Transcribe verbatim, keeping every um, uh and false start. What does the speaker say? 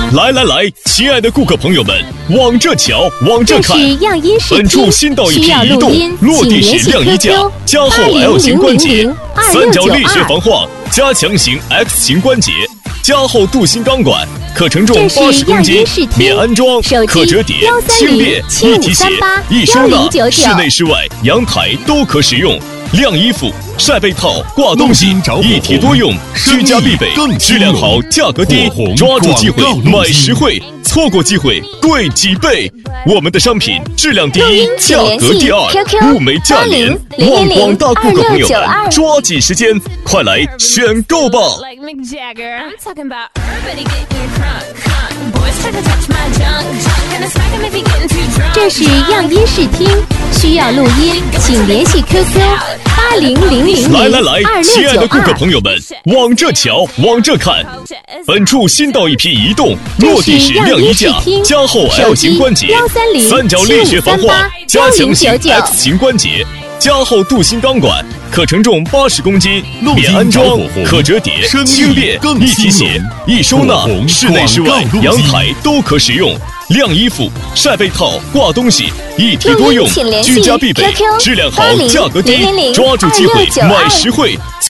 来来来，亲爱的顾客朋友们，往这瞧，往这看。 这是样音视本处听， 新到一批需要移动录音， 落地式请联系晾衣架 Q Q 加厚八零 L 零型关节零零，二三六九角力学二。 防滑加强型 X 型关节，加厚镀锌钢管，可承重这是八十公斤样音视，听免安装， 手机可折叠， 幺三零轻便， 七五一体血三八， 一收纳幺零九，九室内室外阳台都可使用。晾衣服、晒被套、挂东西，一体多用，居家必备，质量好，价格低，抓住机会买实惠，错过机会贵几倍。我们的商品质量第一，价格第二，物美价廉，望广大顾客朋友们抓紧时间，快来选购吧！ 这是样音视听，需要录音，请联系 Q Q 八零零零来来来， 二亲爱的顾客六九二。 朋友们，往这瞧，往这看。本处新到一批移动落地式晾衣架，加厚 L 型关节，三角力学防滑，加强型 X 型关节，加厚镀锌钢管，可承重八十公斤，免安装，可折叠，轻便，一体血，易收纳，室内室外阳台都可使用。晾衣服、晒被套、挂东西，一体多用，居家必备，质量好，价格低，抓住机会买实惠。